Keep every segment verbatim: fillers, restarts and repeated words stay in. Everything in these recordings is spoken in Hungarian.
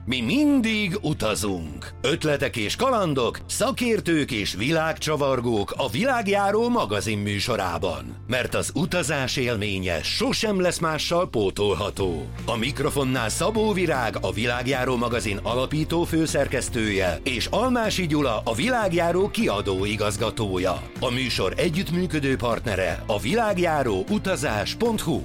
Mi mindig utazunk. Ötletek és kalandok, szakértők és világcsavargók a Világjáró magazin műsorában. Mert az utazás élménye sosem lesz mással pótolható. A mikrofonnál Szabó Virág, a Világjáró magazin alapító főszerkesztője, és Almási Gyula, a Világjáró kiadó igazgatója. A műsor együttműködő partnere a világjáró utazás pont hu.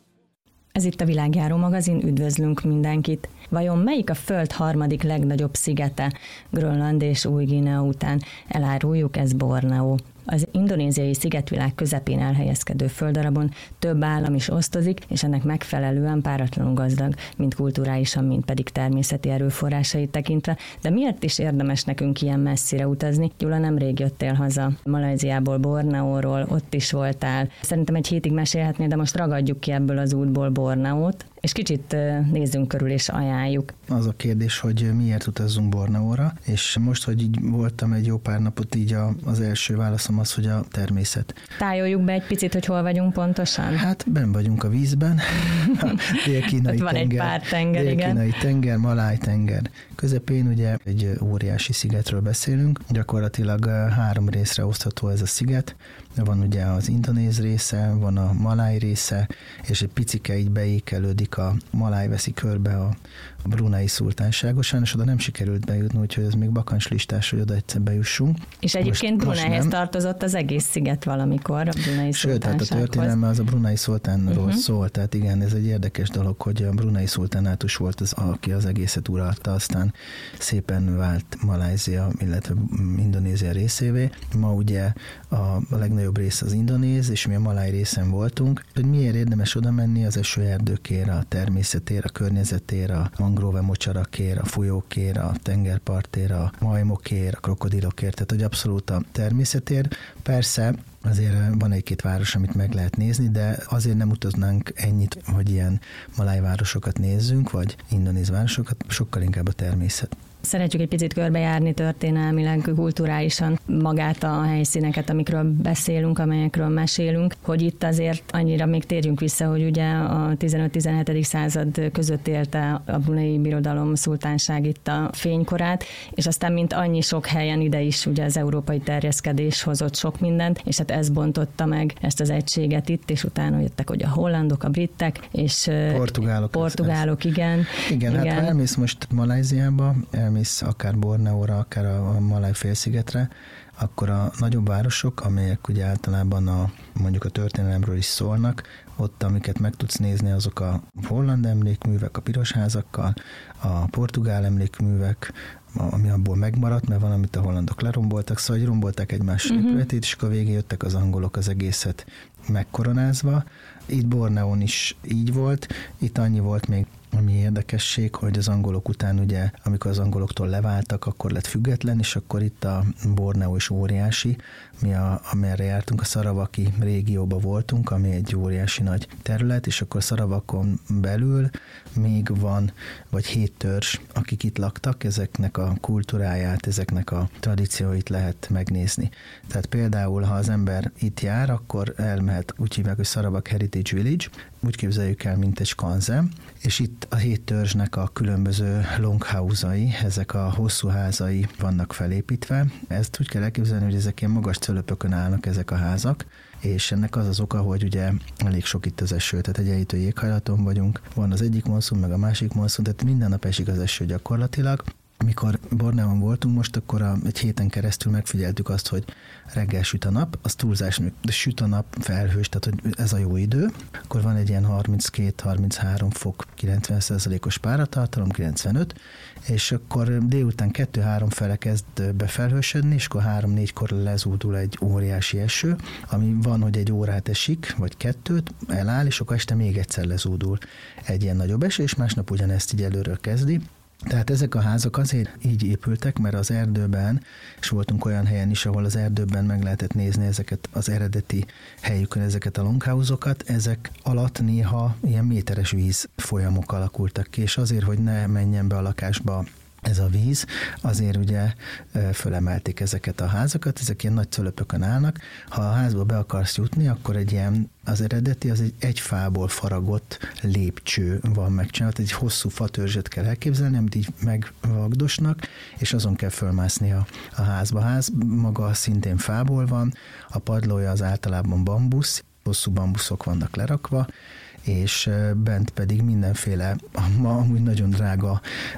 Ez itt a Világjáró magazin, üdvözlünk mindenkit! Vajon melyik a Föld harmadik legnagyobb szigete? Grönland és Új-Guinea után eláruljuk, ez Borneó. Az indonéziai szigetvilág közepén elhelyezkedő földdarabon több állam is osztozik, és ennek megfelelően páratlanul gazdag, mind kulturálisan, mind pedig természeti erőforrásait tekintve. De miért is érdemes nekünk ilyen messzire utazni? Gyula, nemrég jöttél haza Malajziából, Borneóról, ott is voltál. Szerintem egy hétig mesélhetnél, de most ragadjuk ki ebből az útból Borneót, és kicsit nézzünk körül és ajánljuk. Az a kérdés, hogy miért utazzunk Borneóra, és most, hogy így voltam egy jó pár napot, így a, az első válaszom az, hogy a természet. Tájoljuk be egy picit, hogy hol vagyunk pontosan? Hát benn vagyunk a vízben, a dél-kínai van tenger, egy pár tenger, dél-kínai igen. tenger, Maláj tenger. Közepén ugye egy óriási szigetről beszélünk, gyakorlatilag három részre osztható ez a sziget. Van ugye az indonéz része, van a maláj része, és egy picike így beékelődik, a maláj veszi körbe a brunei szultánságot, sajnos oda nem sikerült bejutni, úgyhogy ez még bakancslistás, hogy oda egyszer bejussunk. És egyébként Bruneihez tartozott az egész sziget valamikor, a brunei Sőt, szultánsághoz. tehát a történelme az a brunei szultánról uh-huh. szól, tehát igen, ez egy érdekes dolog, hogy a brunei szultánátus volt az, aki az egészet uralta, aztán szépen vált Malajzia, illetve Indonézia részévé. Ma ugye a, a legnagyobb rész az indonéz, és mi a maláj részen voltunk. Hogy miért érdemes oda menni? Az esőerdőkért, a természetért, a környezetért, a mangrove mocsarakért, a folyókért, a tengerpartért, a majmokért, a krokodilokért, tehát hogy abszolút a természetért. Persze azért van egy-két város, amit meg lehet nézni, de azért nem utaznánk ennyit, hogy ilyen maláj városokat nézzünk, vagy indonéz városokat, sokkal inkább a természet. Szeretjük egy picit körbejárni történelmileg, kulturálisan magát a helyszíneket, amikről beszélünk, amelyekről mesélünk, hogy itt azért annyira még térjünk vissza, hogy ugye a tizenöt-tizenhetedik század között élte a brunei birodalom, szultánság itt a fénykorát, és aztán mint annyi sok helyen ide is ugye az európai terjeszkedés hozott sok mindent, és hát ez bontotta meg ezt az egységet itt, és utána jöttek ugye a hollandok, a britek, és portugálok. Portugálok, igen. Igen, igen, hát ha elmész most Malajziába, elmész akár Borneóra, akár a Maláj félszigetre, akkor a nagyobb városok, amelyek ugye általában a, mondjuk a történelemről is szólnak, ott, amiket meg tudsz nézni, azok a holland emlékművek a piros házakkal, a portugál emlékművek, ami abból megmaradt, mert van, amit a hollandok leromboltak, szóval hogy rombolták egymás uh-huh. épületét, és akkor végén jöttek az angolok az egészet megkoronázva. Itt Borneón is így volt, itt annyi volt még, ami érdekesség, hogy az angolok után ugye, amikor az angoloktól leváltak, akkor lett független, és akkor itt a Borneó is óriási, mi a, amerre jártunk, a Szaravaki régióba voltunk, ami egy óriási nagy terület, és akkor Szaravakon belül még van, vagy hét törzs, akik itt laktak, ezeknek a kultúráját, ezeknek a tradícióit lehet megnézni. Tehát például, ha az ember itt jár, akkor elmehet, úgy hívják, hogy Sarawak Heritage Village, úgy képzeljük el, mint egy skanzen, és itt a hét törzsnek a különböző longhouse-ai, ezek a hosszú házai vannak felépítve. Ezt úgy kell elképzelni, hogy ezek ilyen magas cölöpökön állnak ezek a házak, és ennek az az oka, hogy ugye elég sok itt az eső, tehát egy enyhítő éghajlaton vagyunk, van az egyik monszun, meg a másik monszun, tehát minden nap esik az eső gyakorlatilag. Amikor Borneón voltunk most, akkor a, egy héten keresztül megfigyeltük azt, hogy reggel süt a nap, az túlzás, de süt a nap felhős, tehát hogy ez a jó idő, akkor van egy ilyen harminckét-harminchárom fok, kilencven százalékos páratartalom, kilencvenöt, és akkor délután kettő-három fele kezd befelhősödni, és akkor három-négykor lezúdul egy óriási eső, ami van, hogy egy órát esik, vagy kettőt, eláll, és akkor este még egyszer lezúdul egy ilyen nagyobb eső, és másnap ugyanezt így előről kezdi. Tehát ezek a házak azért így épültek, mert az erdőben, és voltunk olyan helyen is, ahol az erdőben meg lehetett nézni ezeket az eredeti helyükön, ezeket a longhouse-okat, ezek alatt néha ilyen méteres víz folyamok alakultak ki, és azért, hogy ne menjen be a lakásba ez a víz, azért ugye fölemelték ezeket a házakat, ezek ilyen nagy cölöpökön állnak. Ha a házba be akarsz jutni, akkor egy ilyen, az eredeti, az egy egy fából faragott lépcső van megcsinálva, egy hosszú fatörzset kell elképzelni, amit így megvagdosnak, és azon kell fölmászni a, a házba. A ház maga szintén fából van, a padlója az általában bambusz, hosszú bambuszok vannak lerakva, és bent pedig mindenféle, ma amúgy nagyon drága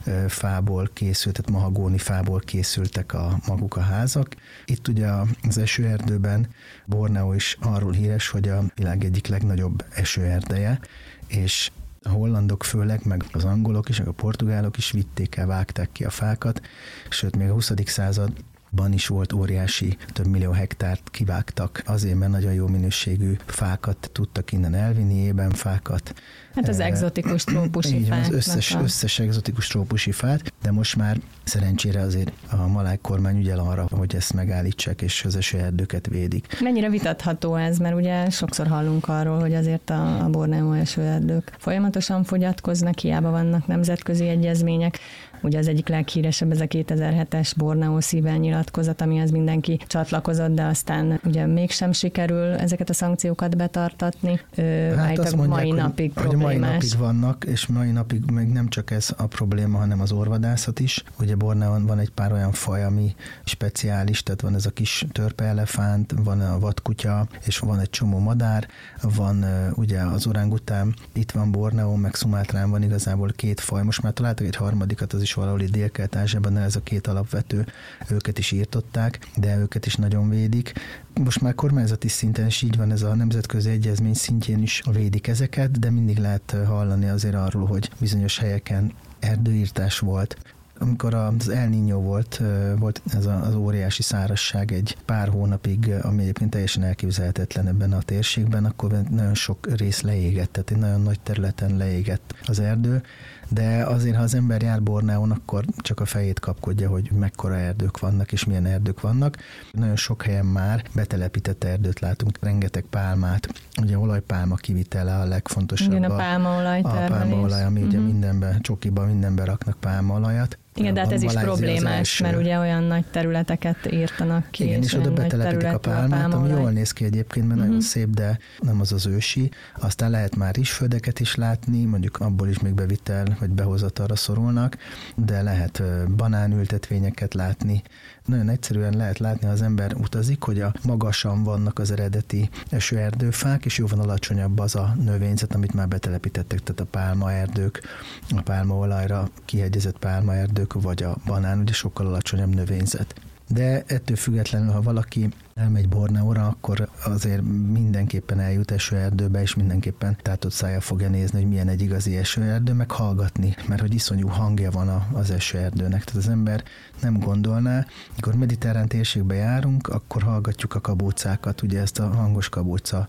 fából készült, tehát mahagóni fából készültek a maguk a házak. Itt ugye az esőerdőben Borneo is arról híres, hogy a világ egyik legnagyobb esőerdeje, és a hollandok főleg, meg az angolok is, meg a portugálok is vitték el, vágták ki a fákat, sőt még a huszadik században is volt óriási, több millió hektárt kivágtak, azért, mert nagyon jó minőségű fákat tudtak innen elvinni, ébenfákat. Hát az egzotikus trópusi fák. Az összes, összes egzotikus trópusi fát, de most már szerencsére azért a maláj kormány ügyel arra, hogy ezt megállítsák, és az esőerdőket védik. Mennyire vitatható ez, mert ugye sokszor hallunk arról, hogy azért a, a Borneo esőerdők folyamatosan fogyatkoznak, hiába vannak nemzetközi egyezmények. Ugye az egyik leghíresebb ez a kétezer-hetes Borneo szívvel nyilatkozat, amihez mindenki csatlakozott, de aztán ugye mégsem sikerül ezeket a szankciókat betartatni. Hát azt mondják, mai hogy, napig hogy problémás. mai napig vannak, és mai napig még nem csak ez a probléma, hanem az orvadászat is. Ugye Borneon van egy pár olyan faj, ami speciális, tehát van ez a kis törpeelefánt, van a vadkutya, és van egy csomó madár, van ugye az orangután, itt van Borneo, meg Szumátrán van igazából két faj. Most már találtak egy harmadikat, az is valahol itt Dél-Kelet-Ázsiában, ez a két alapvető, őket is írtották, de őket is nagyon védik. Most már kormányzati szinten is így van, ez a nemzetközi egyezmény szintjén is védik ezeket, de mindig lehet hallani azért arról, hogy bizonyos helyeken erdőírtás volt. Amikor az El Niño volt, volt ez az óriási szárazság egy pár hónapig, ami egyébként teljesen elképzelhetetlen ebben a térségben, akkor nagyon sok rész leégett, tehát egy nagyon nagy területen leégett az erdő, de azért, ha az ember jár Borneón, akkor csak a fejét kapkodja, hogy mekkora erdők vannak, és milyen erdők vannak. Nagyon sok helyen már betelepített erdőt látunk, rengeteg pálmát, ugye olajpálma kivitele a legfontosabb. Igen, a pálmaolaj termelés. A pálmaolaj, ami uh-huh. ugye mindenben, csokiban mindenben raknak pálmaolajat. Igen, de hát ez is problémás, mert ugye olyan nagy területeket írtanak ki. Igen, és, és oda betelepítik a pálmát, a ami jól néz ki egyébként, mert uh-huh. nagyon szép, de nem az az ősi. Aztán lehet már rizsföldeket is látni, mondjuk abból is még bevitel, vagy behozatalra szorulnak, de lehet banánültetvényeket látni. Nagyon egyszerűen lehet látni, ha az ember utazik, hogy a magasan vannak az eredeti esőerdőfák, és jóval alacsonyabb az a növényzet, amit már betelepítettek, tehát a pálmaerdők, a pálmaolajra kihegyezett pálmaerdők, vagy a banán, ugye sokkal alacsonyabb növényzet. De ettől függetlenül, ha valaki elmegy Borneóra, akkor azért mindenképpen eljut esőerdőbe, és mindenképpen tátott szájjal fogja nézni, hogy milyen egy igazi esőerdő, meg hallgatni, mert hogy iszonyú hangja van az esőerdőnek. Tehát az ember nem gondolná, amikor mediterrán térségbe járunk, akkor hallgatjuk a kabócákat, ugye ezt a hangos kabóca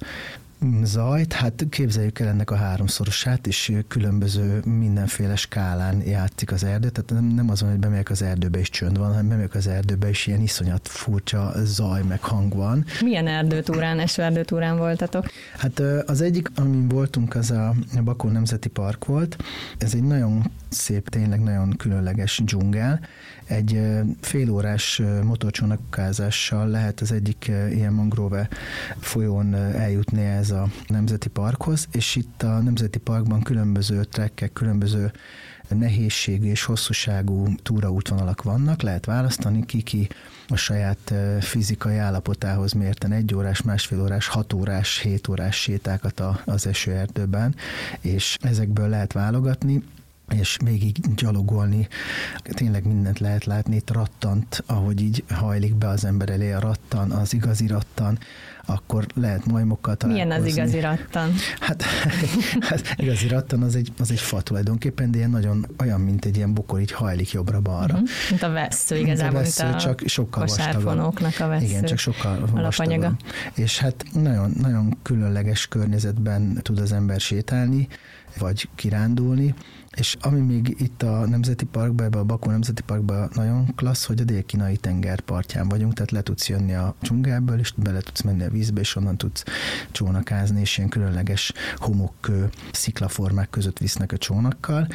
zajt, hát képzeljük el ennek a háromszorosát, és különböző mindenféle skálán játszik az erdő, tehát nem, nem azon, hogy bemegyek az erdőbe és csönd van, hanem bemegyek az erdőbe és ilyen iszonyat furcsa zaj meg hang van. Milyen erdőtúrán, esőerdőtúrán voltatok? Hát az egyik, amin voltunk, az a Bakó Nemzeti Park volt. Ez egy nagyon szép, tényleg nagyon különleges dzsungel. Egy félórás motorcsónakázással lehet az egyik ilyen mangrove folyón eljutni ez a Nemzeti Parkhoz, és itt a Nemzeti Parkban különböző trekkek, különböző nehézségű és hosszúságú túraútvonalak vannak, lehet választani, ki-ki a saját fizikai állapotához mérten egy órás, másfél órás, hat órás, hét órás sétákat az esőerdőben, és ezekből lehet válogatni, és végig gyalogolni, tényleg mindent lehet látni, itt rattant, ahogy így hajlik be az ember elé a rattan, az igazi rattan, akkor lehet majmokkal találkozni. Milyen az igazi rattan? Hát, hát igazi rattan az egy, az egy fa tulajdonképpen, de ilyen nagyon olyan, mint egy ilyen bokor, így hajlik jobbra-balra. Uh-huh. Mint a vessző, igazából, mint a, vessző, csak sokkal vastagabb. A vessző. Igen, csak sokkal vastagabb. És hát nagyon, nagyon különleges környezetben tud az ember sétálni, vagy kirándulni, és ami még itt a Nemzeti Parkban, ebbe a Bakó Nemzeti Parkban nagyon klassz, hogy a dél-kínai tenger partján vagyunk, tehát le tudsz jönni a dzsungelből, és bele tudsz menni a vízbe, és onnan tudsz csónakázni, és ilyen különleges homokkő, sziklaformák között visznek a csónakkal.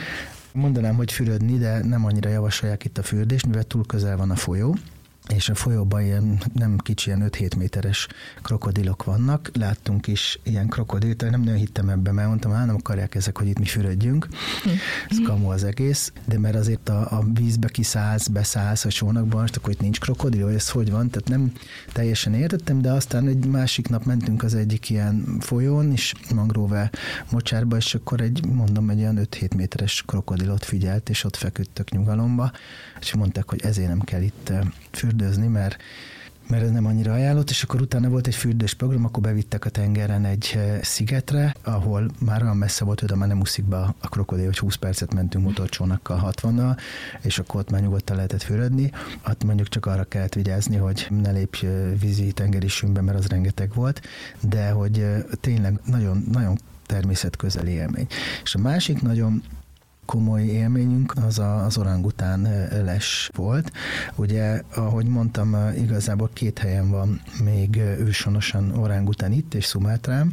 Mondanám, hogy fürödni, de nem annyira javasolják itt a fürdést, mivel túl közel van a folyó, és a folyóban ilyen nem kicsi, ilyen öt-hét méteres krokodilok vannak. Láttunk is ilyen krokodilt, nem nagyon hittem ebbe, mert mondtam, hát nem akarják ezek, hogy itt mi fürödjünk. Ez kamu az egész, de mert azért a, a vízbe kiszállsz, beszállsz a csónakban, és akkor itt nincs krokodil, vagy ez hogy van, tehát nem teljesen értettem, de aztán egy másik nap mentünk az egyik ilyen folyón, és mangrove mocsárba, és akkor egy, mondom, egy olyan öt-hét méteres krokodilot figyelt, és ott feküdtök nyugalomba, és mondták, hogy ezért nem kell itt fürdőzni, mert, mert ez nem annyira ajánlott, és akkor utána volt egy fürdős program, akkor bevittek a tengeren egy szigetre, ahol már olyan messze volt, hogy már nem úszik be a krokodil, hogy húsz percet mentünk motorcsónakkal hatvannal, és akkor ott már nyugodtan lehetett fürödni. Hát mondjuk csak arra kellett vigyázni, hogy ne lépj vízi tengeri sűnbe, mert az rengeteg volt, de hogy tényleg nagyon, nagyon természetközeli élmény. És a másik nagyon komoly élményünk az a, az orangután les volt. Ugye, ahogy mondtam, igazából két helyen van még őshonosan orangután itt, és Szumátrán,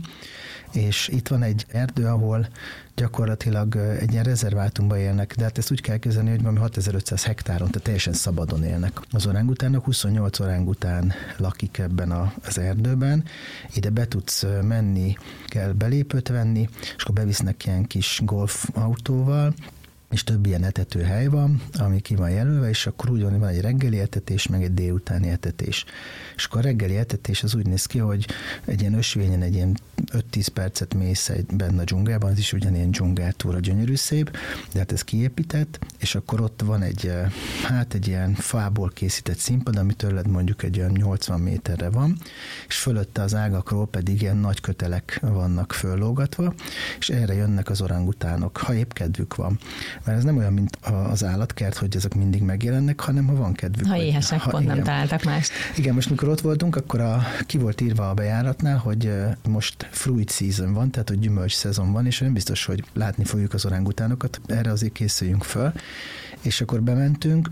és itt van egy erdő, ahol gyakorlatilag egy ilyen rezervátumban élnek, de hát ezt úgy kell kezdeni, hogy valami hatezer-ötszáz hektáron, tehát teljesen szabadon élnek. Az orangutánok, huszonnyolc orangután lakik ebben a, az erdőben, ide be tudsz menni, kell belépőt venni, és akkor bevisznek ilyen kis golfautóval, és több ilyen etetőhely van, ami ki van jelölve, és akkor úgy van, van egy reggeli etetés, meg egy délutáni etetés. És akkor a reggeli etetés az úgy néz ki, hogy egy ilyen ösvényen egy ilyen öt-tíz percet mész egy benne a dzsungelben, az is ugyanilyen dzsungeltúra, gyönyörű szép, de hát ez kiépített, és akkor ott van egy, hát egy ilyen fából készített színpad, ami tőled mondjuk egy olyan nyolcvan méterre van, és fölötte az ágakról pedig ilyen nagy kötelek vannak föllógatva, és erre jönnek az orangutánok, ha épp kedvük van. Mert ez nem olyan, mint az állatkert, hogy ezek mindig megjelennek, hanem ha van kedvük. Ha éhesek, ha, pont igen. Nem találtak mást. Igen, most mikor ott voltunk, akkor a, ki volt írva a bejáratnál, hogy most fruit season van, tehát hogy gyümölcs szezon van, és nem biztos, hogy látni fogjuk az orangutánokat, erre azért készüljünk föl. És akkor bementünk,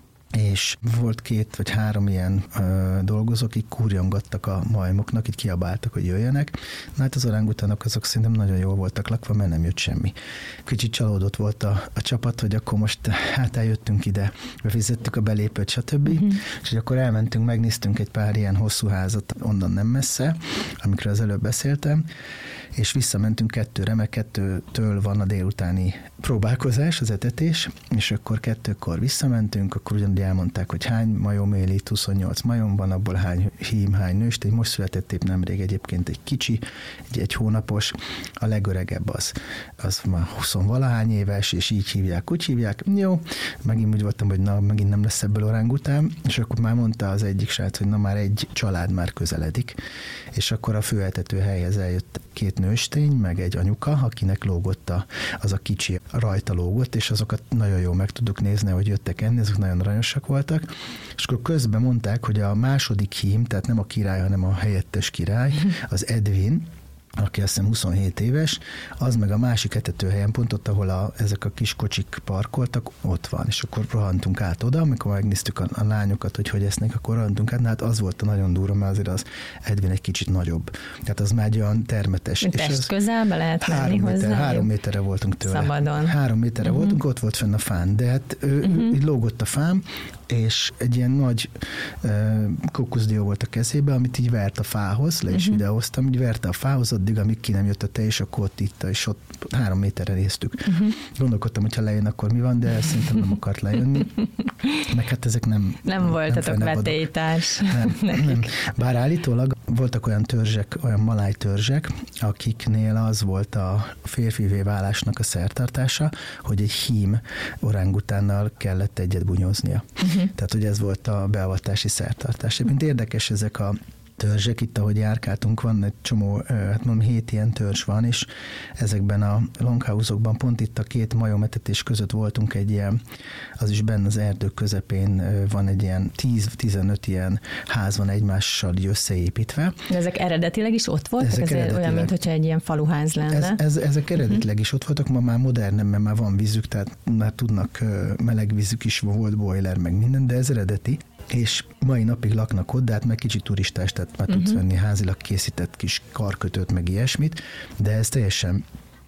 és volt két vagy három ilyen ö, dolgozó, akik kúrjongattak a majmoknak, így kiabáltak, hogy jöjjenek. Na hát az orangutánok azok szerintem nagyon jól voltak lakva, mert nem jött semmi. Kicsit csalódott volt a, a csapat, hogy akkor most hát eljöttünk ide, befizettük a belépőt, stb. Uh-huh. És akkor elmentünk, megnéztünk egy pár ilyen hosszú házat onnan nem messze, amikről az előbb beszéltem, és visszamentünk kettőre, mert kettőtől van a délutáni próbálkozás, az etetés, és akkor kettőkor visszamentünk, akkor ugyanúgy elmondták, hogy hány majom él itt, huszonnyolc majom van, abból hány hím, hány nőstény, most született épp nemrég egyébként egy kicsi, egy, egy hónapos, a legöregebb az, az már huszonvalahány éves, és így hívják, úgy hívják, jó, megint úgy voltam, hogy na, megint nem lesz ebből orángután, és akkor már mondta az egyik srác, hogy na már egy család már közeledik, és akkor a főetető helyhez eljött két nőstény, meg egy anyuka, akinek lógott a, az a kicsi, rajta lógott, és azokat nagyon jól meg tudjuk nézni, hogy jöttek enni, azok nagyon aranyosak voltak, és akkor közben mondták, hogy a második hím, tehát nem a király, hanem a helyettes király, az Edwin, aki azt hiszem huszonhét éves, az meg a másik etetőhelyen, pont ott, ahol a, ezek a kis kocsik parkoltak, ott van, és akkor rohantunk át oda, amikor megnéztük a, a lányokat, hogy hogy esznek, akkor rohantunk át, hát az volt a nagyon durva, mert azért az Edwin egy kicsit nagyobb. Tehát az már olyan termetes. És test közelbe lehet menni három hozzá? Méter, három méterre voltunk tőle. Szabadon. Három méterre uh-huh. voltunk, ott volt fenn a fán, de hát ő, uh-huh. így lógott a fám, és egy ilyen nagy uh, kokuszdió volt a kezébe, amit így vert a fához, le is uh-huh. videóztam, így verte a fához, addig, amíg ki nem jött a te, és akkor ott itta, és ott három méterre néztük. Uh-huh. Gondolkodtam, hogyha lejön, akkor mi van, de szerintem nem akart lejönni. Meg hát ezek nem... Nem voltatok vetélytárs. Nem, nem. Bár állítólag voltak olyan törzsek, olyan maláj törzsek, akiknél az volt a férfivé válásnak a szertartása, hogy egy hím orángutánnal kellett egyet bunyóznia. Uh-huh. Tehát, hogy ez volt a beavatási szertartás. Mint érdekes ezek a törzsek, itt ahogy járkáltunk, van egy csomó, hát mondom, hét ilyen törzs van, és ezekben a longhouse-okban pont itt a két majometetés között voltunk egy ilyen, az is benne az erdők közepén van egy ilyen tíz-tizenöt ilyen ház van egymással így összeépítve. De ezek eredetileg is ott voltak? Ezek ez olyan, mintha egy ilyen faluház lenne? Ez, ez, ezek eredetileg is ott voltak, ma már modern, mert már van vízük, tehát már tudnak meleg vízük is, volt boiler, meg minden, de ez eredeti. És mai napig laknak ott, de hát meg kicsit turistás, tehát már uh-huh. tudsz venni házilag készített kis karkötőt, meg ilyesmit, de ez teljesen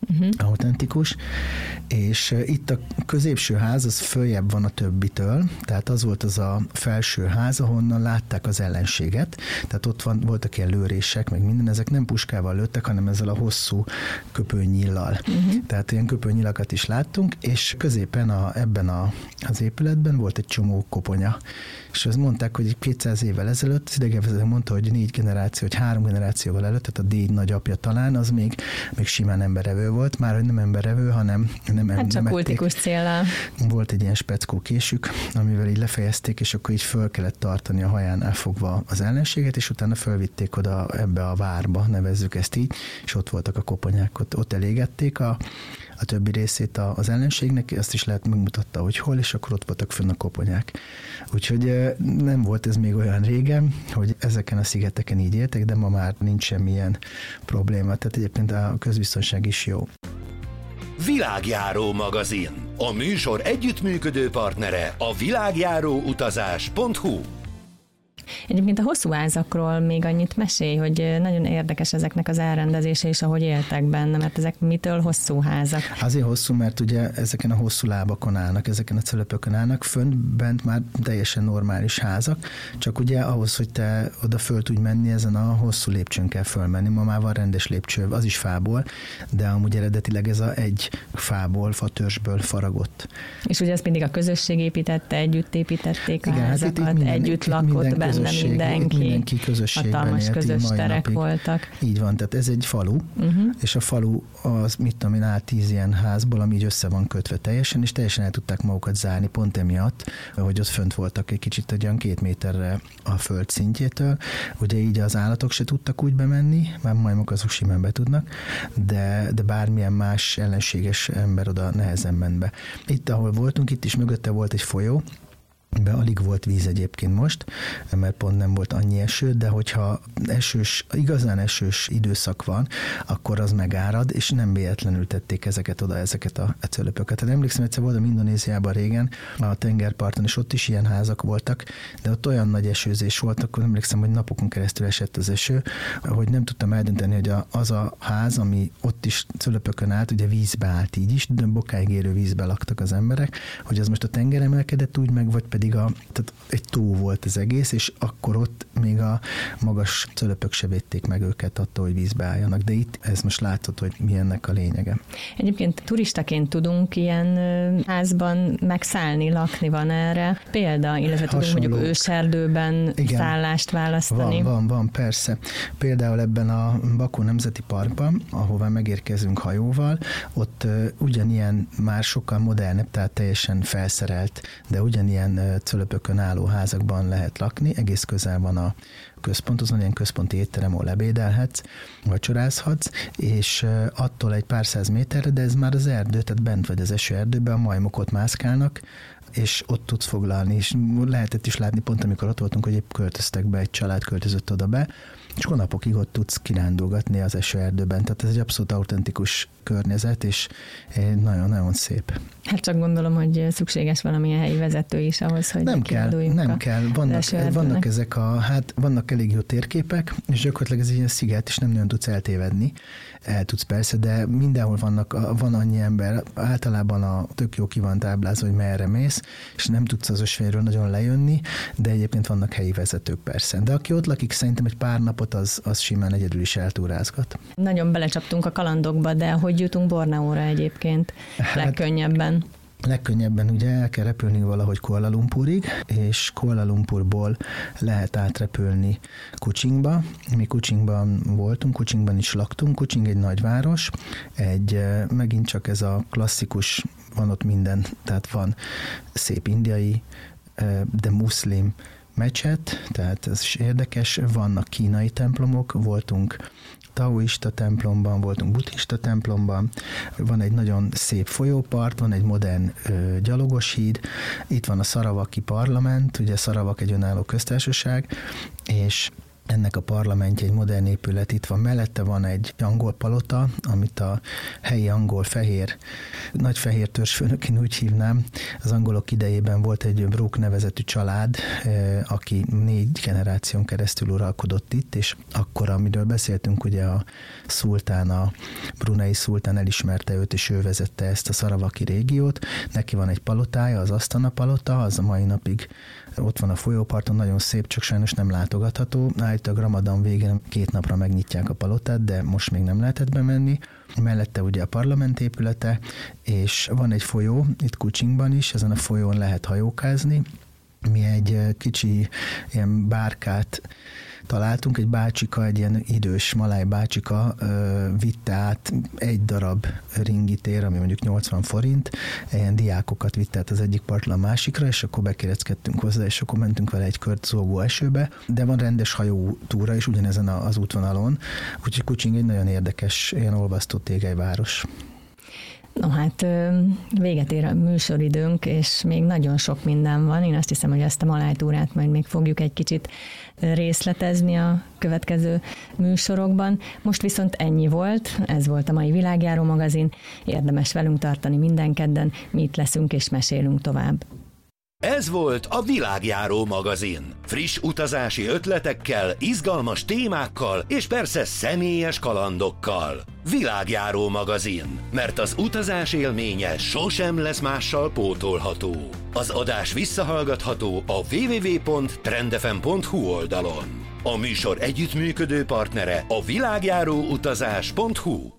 uh-huh. autentikus, és itt a középső ház az följebb van a többitől, tehát az volt az a felső ház, ahonnan látták az ellenséget, tehát ott van, voltak ilyen lőrések, meg minden, ezek nem puskával lőttek, hanem ezzel a hosszú köpőnyillal. Uh-huh. Tehát ilyen köpőnyilakat is láttunk, és középen a, ebben a, az épületben volt egy csomó koponya, és azt mondták, hogy kétszáz évvel ezelőtt, az idegenvezető mondta, hogy négy generáció, vagy három generációval előtt, tehát a déd nagyapja talán, az még, még simán emberevő volt, már hogy nem emberevő, hanem nem hát csak kultikus céllal. Volt egy ilyen speckó késük, amivel így lefejezték, és akkor így föl kellett tartani a haján elfogva az ellenséget, és utána fölvitték oda ebbe a várba, nevezzük ezt így, és ott voltak a koponyák, ott, ott elégették a a többi részét az ellenségnek, azt is lehet megmutatta, hogy hol, és akkor ott voltak fönn a koponyák. Úgyhogy nem volt ez még olyan régen, hogy ezeken a szigeteken így éltek, de ma már nincs semmilyen probléma. Tehát egyébként a közbiztonság is jó. Világjáró magazin. A műsor együttműködő partnere a világjáróutazás pont hu. Egyébként a hosszú házakról még annyit mesélj, hogy nagyon érdekes ezeknek az elrendezése és ahogy éltek benne, mert ezek mitől hosszú házak? Azért hosszú, mert ugye ezeken a hosszú lábakon állnak, ezeken a cölöpökön állnak, fönt bent már teljesen normális házak, csak ugye ahhoz, hogy te oda föl tudj menni, ezen a hosszú lépcsőn kell fölmenni. Ma már van rendes lépcső, az is fából, de amúgy eredetileg ez a egy fából, fatörzsből faragott. És ugye ezt mindig a közösség építette, együtt építették a igen, házakat, hát minden, együtt lakott benne mindenki. Mindenki közösségben hatalmas élt, közös mai terek napig. voltak. Így van, tehát ez egy falu, uh-huh. és a falu az, mit tudom én, áll tíz ilyen házból, ami így össze van kötve teljesen, és teljesen el tudták magukat zárni, pont emiatt, hogy ott fönt voltak egy kicsit olyan két méterre a föld szintjétől. Ugye így az állatok se tudtak úgy bemenni, már majmok azok simán be tudnak, de, de bármilyen más ellenséges ember oda nehezen ment be. Itt, ahol voltunk, itt is mögötte volt egy folyó, be alig volt víz egyébként most, mert pont nem volt annyi eső, de hogyha esős, igazán esős időszak van, akkor az megárad, és nem véletlenül tették ezeket oda, ezeket a, a cölöpöket. Hát emlékszem, egyszer voltam Indonéziában régen, a tengerparton, és ott is ilyen házak voltak, de ott olyan nagy esőzés volt, akkor emlékszem, hogy napokon keresztül esett az eső, hogy nem tudtam eldönteni, hogy a, az a ház, ami ott is cölöpökön állt, ugye vízbe állt így is, de bokáig érő vízbe laktak az emberek, hogy az most a tenger emelkedett úgy meg, vagy pedig a, tehát egy tó volt az egész, és akkor ott még a magas cölöpök se védték meg őket attól, hogy vízbe álljanak, de itt ez most látod, hogy mi ennek a lényege. Egyébként turistaként tudunk ilyen házban megszállni, lakni, van erre példa, illetve tudunk mondjuk őserdőben igen, szállást választani. Van, van, van, persze. Például ebben a Baku Nemzeti Parkban, ahová megérkezünk hajóval, ott uh, ugyanilyen már sokkal modernebb, tehát teljesen felszerelt, de ugyanilyen cölöpökön álló házakban lehet lakni, egész közel van a központhoz, van ilyen központi étterem, ahol ebédelhetsz, vacsorázhatsz, és attól egy pár száz méterre, de ez már az erdő, tehát bent vagy az esőerdőben, a majmok ott mászkálnak, és ott tudsz foglalni, és lehetett is látni pont, amikor ott voltunk, hogy épp költöztek be, egy család költözött oda be, és hónapokig ott tudsz kirándulgatni az esőerdőben, tehát ez egy abszolút autentikus környezet, és nagyon-nagyon szép. Hát csak gondolom, hogy szükséges valamilyen helyi vezető is ahhoz, hogy nem kell, nem kell. Vannak, vannak ezek a, hát vannak elég jó térképek, és gyakorlatilag ez egy ilyen sziget, és nem nagyon tudsz eltévedni. El tudsz persze, de mindenhol vannak, van annyi ember, általában a tök jó ki van táblázva, hogy merre mész, és nem tudsz az ösvényről nagyon lejönni, de egyébként vannak helyi vezetők persze. De aki ott lakik, szerintem egy pár napot az, az simán egyedül is eltúrázgat. Nagyon belecsaptunk a kalandokba, de hogy jutunk Borneóra egyébként hát, legkönnyebben? Legkönnyebben ugye el kell repülni valahogy Kuala Lumpurig, és Kuala Lumpurból lehet átrepülni Kuchingba. Mi Kuchingban voltunk, Kuchingban is laktunk. Kuching egy nagyváros, egy, megint csak ez a klasszikus, van ott minden, tehát van szép indiai, de muszlim mecset, tehát ez is érdekes, vannak kínai templomok, voltunk taoista templomban, voltunk buddhista templomban, van egy nagyon szép folyópart, van egy modern ö, gyalogos híd, itt van a Szaravaki parlament, ugye Szaravak egy önálló köztársaság, és ennek a parlamentje egy modern épület itt van, mellette van egy angol palota, amit a helyi angol fehér, nagy fehér törzsfőnök, én úgy hívnám. Az angolok idejében volt egy Brooke nevezetű család, aki négy generáción keresztül uralkodott itt, és akkor, amiről beszéltünk, ugye a szultán, a brunei szultán elismerte őt, és ő vezette ezt a Szaravaki régiót. Neki van egy palotája, az Asztana palota, az a mai napig ott van a folyóparton, nagyon szép, csak sajnos nem látogatható. Állítólag Ramadan végén két napra megnyitják a palotát, de most még nem lehetett bemenni. Mellette ugye a parlament épülete, és van egy folyó, itt Kucsingban is, ezen a folyón lehet hajókázni. Mi egy kicsi ilyen bárkát találtunk, egy bácsika, egy ilyen idős maláj bácsika ö, vitte át egy darab ringitér, ami mondjuk nyolcvan forint, ilyen diákokat vitte át az egyik partról a másikra, és akkor bekéreckedtünk hozzá, és akkor mentünk vele egy kört zógó esőbe, de van rendes hajótúra is ugyanezen az útvonalon, úgyhogy Kucsing egy nagyon érdekes, ilyen olvasztó tégelyváros. No hát véget ér a műsoridőnk, és még nagyon sok minden van. Én azt hiszem, hogy ezt a malájtúrát majd még fogjuk egy kicsit részletezni a következő műsorokban. Most viszont ennyi volt, ez volt a mai Világjáró magazin. Érdemes velünk tartani minden kedden, mi itt leszünk és mesélünk tovább. Ez volt a Világjáró magazin. Friss utazási ötletekkel, izgalmas témákkal és persze személyes kalandokkal. Világjáró magazin, mert az utazás élménye sosem lesz mással pótolható. Az adás visszahallgatható a double-u double-u double-u pont trendfm pont hu oldalon. A műsor együttműködő partnere a világjáró utazás pont hu.